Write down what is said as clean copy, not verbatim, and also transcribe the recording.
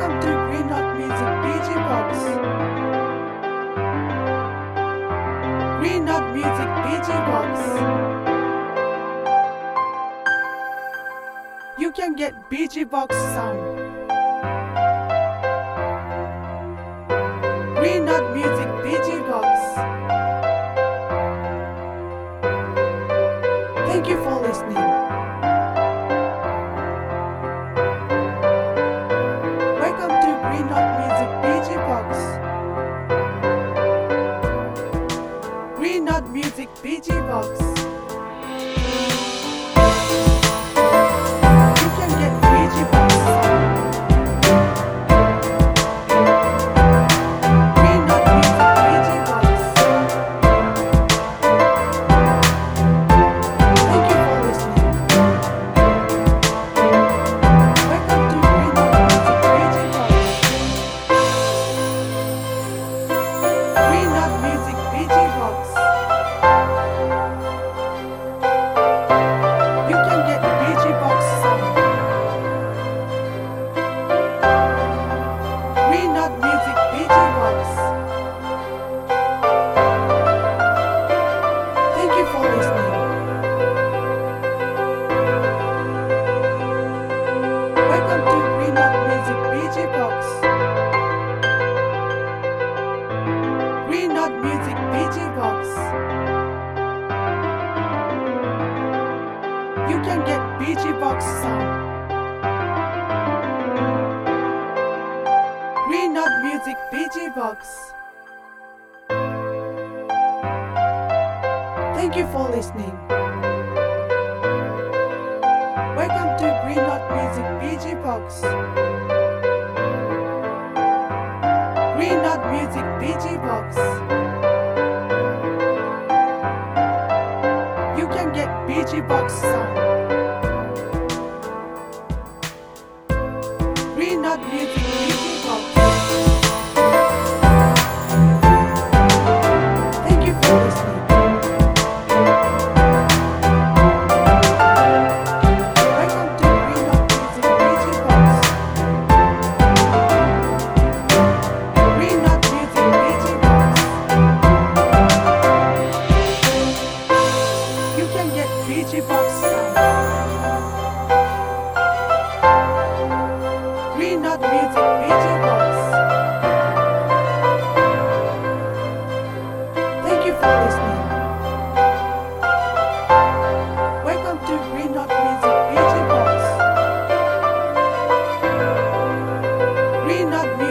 Welcome to Green Knot Music PG Box. Green Knot Music PG Box. You can get BG Box sound. Green Knot Music PG Box. Thank you for listening. Welcome to Green Knot Music PG Box. Green Knot Music PG Box. You can get PG Box sound. Green Knot Music PG Box. Thank you for listening. Welcome to Green Knot Music PG Box. Green Knot Music PG Box. You can get PG Box sound. Green Knot Music PG Box. Thank you for listening. Welcome to Green Knot Music PG Box. Green Knot Music PG Box. You can get PG Box sound. Green Knot Music PG Box. Thank you for listening. Welcome to Green Knot Music PG Box. Green Knot Music PG Box. You can get PG Box sound. Green Knot Music PG Box. Thank you for listening. Welcome to Green Knot Music PG Box. Green Knot Music PG Box. You can get PG Box sound. Green Knot Music PG Box. Thank you for listening. Welcome to Green Knot Music PG Box. Green Knot Music